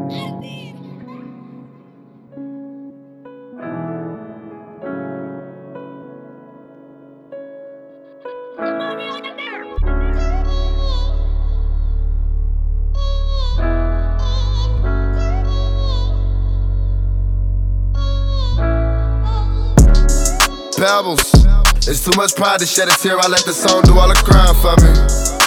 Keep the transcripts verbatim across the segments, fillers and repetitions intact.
Pebbles, it's too much pride to shed a tear. I let the song do all the crying for me.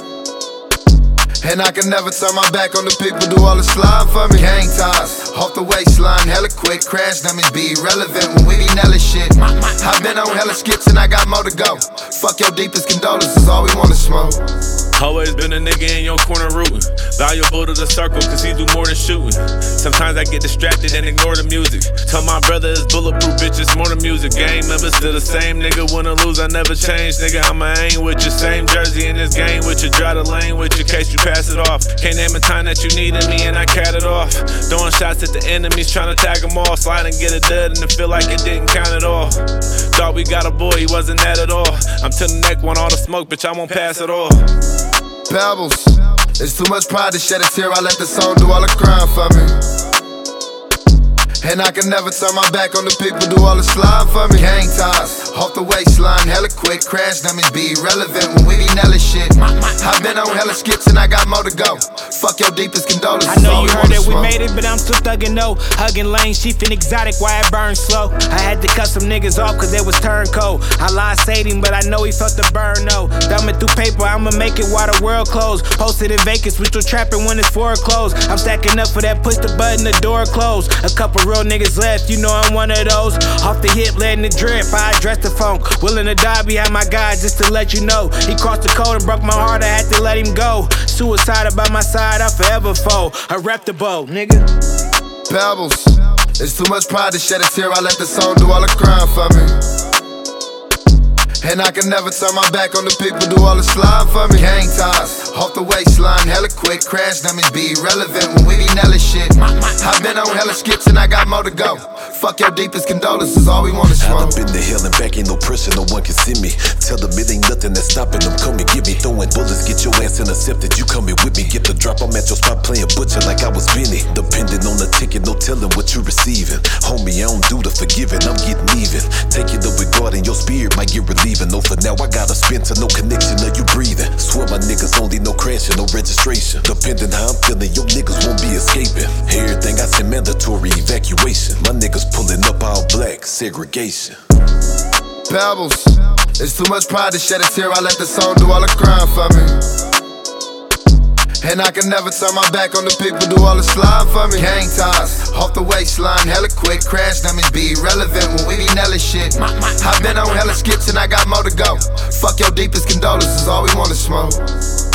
And I can never turn my back on the people do all the slime for me. Hang ties, off the waistline, hella quick. Crash dummies be irrelevant when we be nailing shit. I've been on hella skits and I got more to go. Fuck your deepest condolences, all we wanna smoke. Always been a nigga in your corner rooting. Valuable to the circle cause he do more than shooting. Sometimes I get distracted and ignore the music. Tell my brother it's bulletproof, bitch, it's more than music. Gang members still the same, nigga, win or lose, I never change. Nigga, I'ma aim with your same jersey in this game with you. Drive the lane with you, case you pass it off. Can't name a time that you needed me and I cat it off. Throwing shots at the enemies, trying to tag them all. Slide and get a dud and it feel like it didn't count at all. Thought we got a boy, he wasn't that at all. I'm to the neck, want all the smoke, bitch, I won't pass it all. Pebbles, it's too much pride to shed a tear. I let the song do all the crying for me. And I can never turn my back on the people do all the slime for me. Hang ties, off the waistline, hella quick. Crash dummies be irrelevant when we be nailing shit. I've been on hella skits and I got more to go. Fuck your deepest condolences. I know you heard that we made it, but I'm still thuggin' no. Hugging lanes, chiefin' exotic, why it burns slow. I had to cut some niggas off cause it was turncoat. I lied Sadie, but I know he felt the burn, no. Thumbing through paper, I'ma make it while the world closed. Posted in Vegas, we still trapping when it's foreclosed. I'm stacking up for that, push the button, the door closed. A couple real niggas left, you know I'm one of those. Off the hip, letting it drip, I address the phone. Willing to die behind my guy just to let you know. He crossed the code and broke my heart, I had to let him go. Suicide by my side, I forever fold. I rep the bow, nigga. Pebbles, it's too much pride to shed a tear. I let the song do all the crying for me. And I can never turn my back on the people do all the slime for me. Hang ties, off the waistline, hella quick. Crash dummies be irrelevant when we be nailing shit. I've been on hella skits and I got more to go. Fuck your deepest condolences, all we wanna smoke. I've been to hell and back, ain't no pressure, no one can see me. Tell them it ain't nothing that's stopping them, come and get me. Throwing bullets, get your ass intercepted, you coming with me. Get the drop, I'm at your spot playing butcher like I was Vinny. Depending on the ticket, no telling what you receiving. Homie, I don't do the forgiving, I'm getting even. Take it up with God and your spirit might get relieving. No, for now I gotta spin to no connection of you breathing. Swear my niggas only no crashing, no registration. Depending how I'm feeling, your niggas won't be escaping. Everything I say mandatory evacuation. My niggas pulling up all black, segregation. Pebbles, it's too much pride to shed a tear. I let the song do all the crying for me. And I can never turn my back on the people do all the slime for me. Hang ties, off the waistline, hella quick. Crash dummies be irrelevant when we be nailing shit. I've been on hella skits and I got more to go. Fuck your deepest condolences, all we wanna smoke.